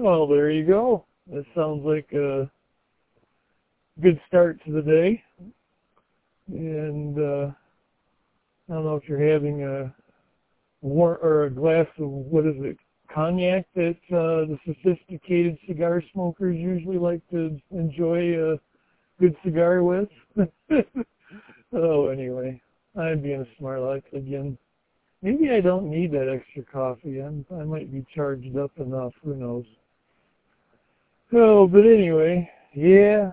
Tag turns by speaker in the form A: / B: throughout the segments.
A: Well, there you go. That sounds like a good start to the day. And I don't know if you're having a glass of, what is it, cognac that the sophisticated cigar smokers usually like to enjoy a good cigar with. Oh, anyway, I'm being a smart aleck again. Maybe I don't need that extra coffee. I might be charged up enough. Who knows? Oh, but anyway, yeah.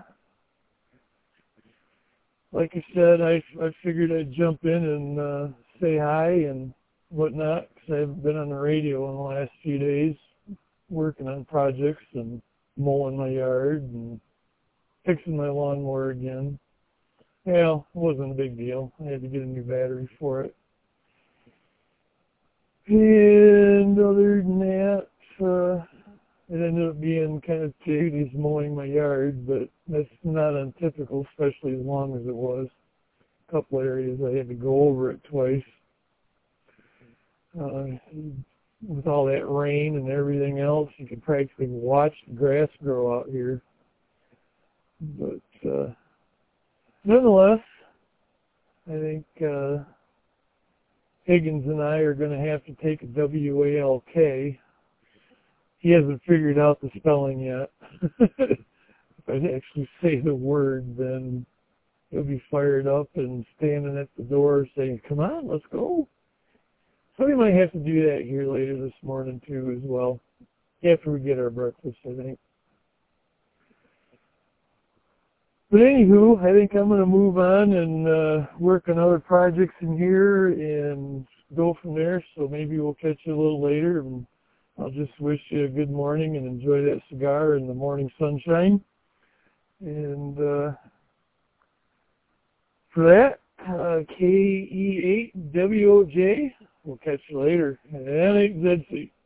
A: Like I said, I figured I'd jump in and say hi and whatnot, because I haven't been on the radio in the last few days, working on projects and mowing my yard and fixing my lawnmower again. Well, it wasn't a big deal. I had to get a new battery for it. And other than that, it ended up being kind of tedious mowing my yard, but that's not untypical, especially as long as it was. A couple areas I had to go over it twice. With all that rain and everything else, you could practically watch the grass grow out here. But nonetheless, I think Higgins and I are going to have to take a WALK. He hasn't figured out the spelling yet. If I actually say the word, then he'll be fired up and standing at the door saying, "Come on, let's go." So we might have to do that here later this morning too as well, after we get our breakfast, I think. But anywho, I think I'm going to move on and work on other projects in here and go from there. So maybe we'll catch you a little later, and I'll just wish you a good morning and enjoy that cigar in the morning sunshine. And for that, KE8WOJ, we'll catch you later. And that ain't ZC.